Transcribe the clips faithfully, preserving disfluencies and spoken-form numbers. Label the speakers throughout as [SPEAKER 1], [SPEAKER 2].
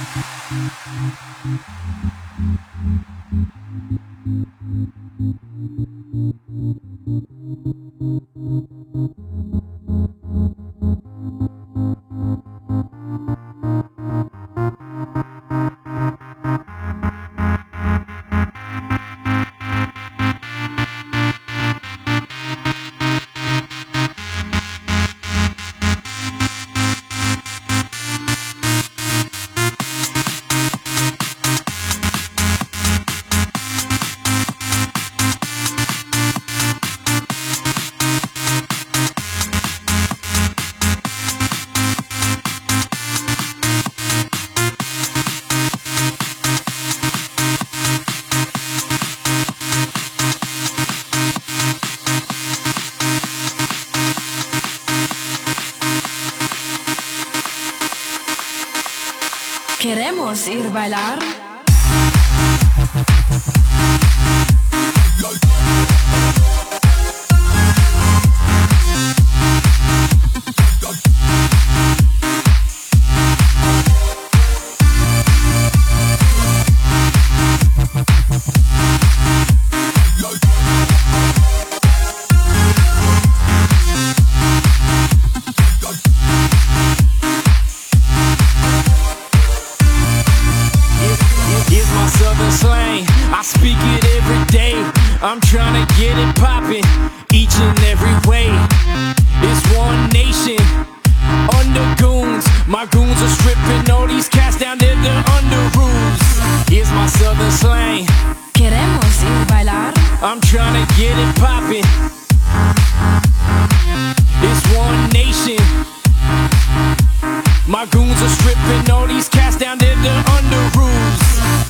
[SPEAKER 1] Queremos ir bailar.
[SPEAKER 2] I'm tryna get it poppin', each and every way. It's one nation, under goons. My goons are stripping all these cats down to the under rules. Here's my southern slang.
[SPEAKER 1] Queremos ir bailar.
[SPEAKER 2] I'm tryna get it poppin'. It's one nation. My goons are stripping all these cats down to the under rules.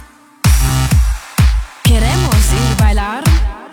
[SPEAKER 1] Queremos ir bailar.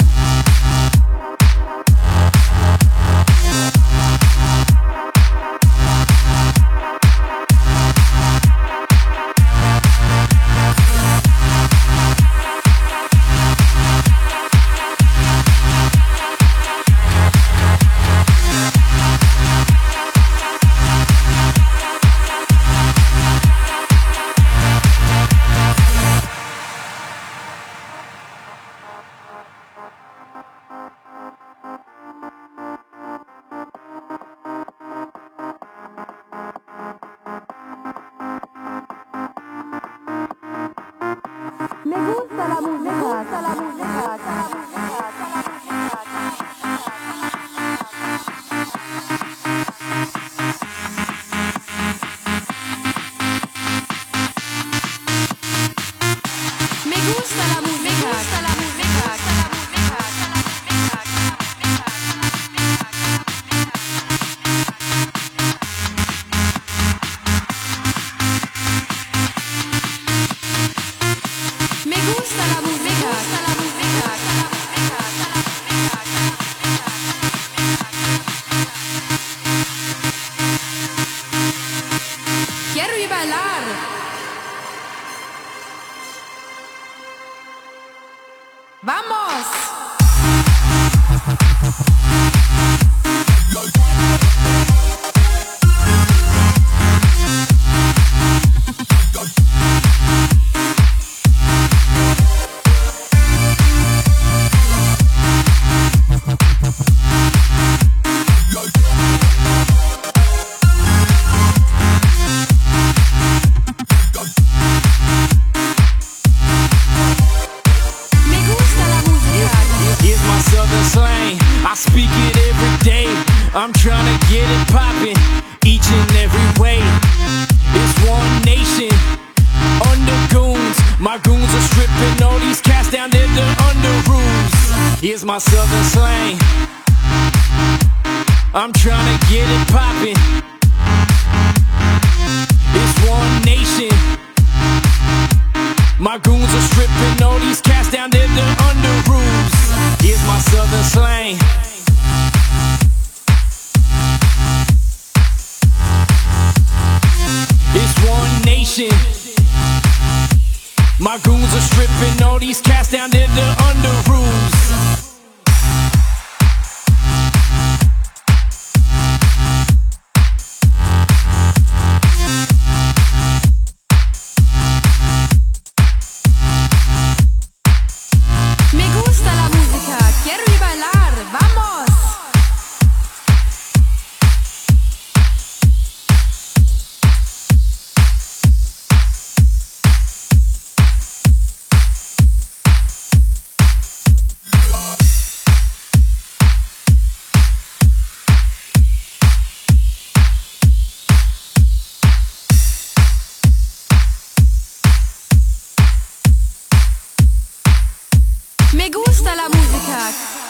[SPEAKER 3] Me gusta la música, me gusta la música.
[SPEAKER 1] Me gusta la música, me gusta la música. Me gusta la música, la música, quiero ir a bailar. ¡Vamos!
[SPEAKER 2] Speak it every day. I'm tryna get it poppin', each and every way. It's one nation, under goons. My goons are stripping all these cats down to the under rules. Here's my southern slang. I'm tryna get it poppin'. It's one nation. My goons are stripping all these cats down to the under rules. Here's my southern slang. It's one nation. My goons are stripping all these cats down to the under rules.
[SPEAKER 1] Me gusta la musica.